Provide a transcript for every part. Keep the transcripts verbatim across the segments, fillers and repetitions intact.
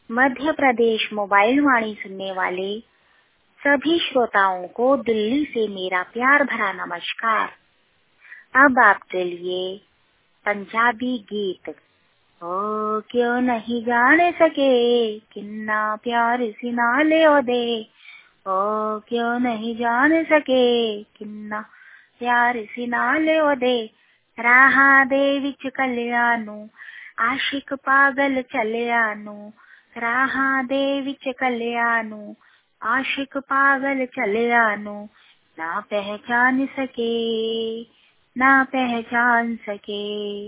Madhya Pradesh mobile वाणी सुनने वाले सभी श्रोताओं को दिल्ली से मेरा प्यार भरा नमस्कार। अब आपके लिए पंजाबी गीत ओ क्यों नहीं जाने सके किन्ना प्यार सी नाले ओदे, ओ क्यों नहीं जाने सके किन्ना प्यार सी नाले ओदे, राहां दे विच कलियां नूं आशिक पागल चलिया नूं, राहां दे विच कलियां नूं आशिक पागल चलिया नूं, ना पहचान सके ना पहचान सके,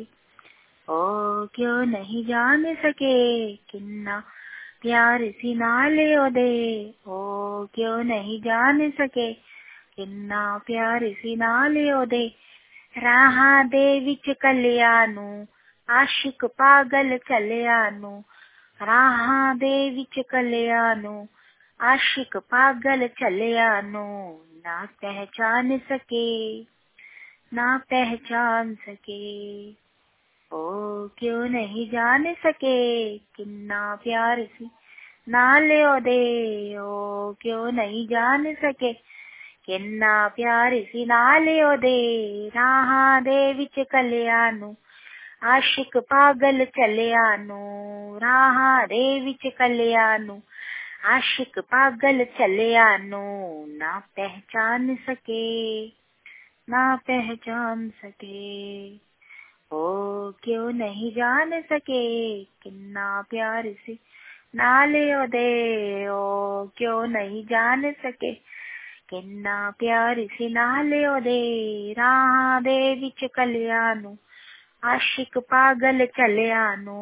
ओ क्यों नहीं जान सके किन्ना प्यार सी नाले ओदे, ओ क्यों नहीं जान सके किन्ना प्यार सी नाले ओदे, राहां दे विच कलियां नूं आशिक पागल चलिया नूं, राहां दे विच कलियां नूं आशिक पागल चलिया नूं, ना पहचान सके ना पहचान सके, ओ क्यों नहीं जान सके किन्ना प्यार सी नाले ओदे, ओ क्यों नहीं जान सके किन्ना प्यार सी नाले ओदे, राहां दे विच कलियां नूं आशिक पागल चलिया नूं, राहां दे विच कलियां नूं आशिक पागल चलिया नूं, ना पहचान सके ना पहचान सके, ओ क्यों नहीं जान सके किन्ना प्यार सी नाले ओदे, ओ क्यों नहीं जान सके किन्ना प्यार सी नाले ओदे, राहां दे विच कलियां नूं आशिक पागल चलिया नूं।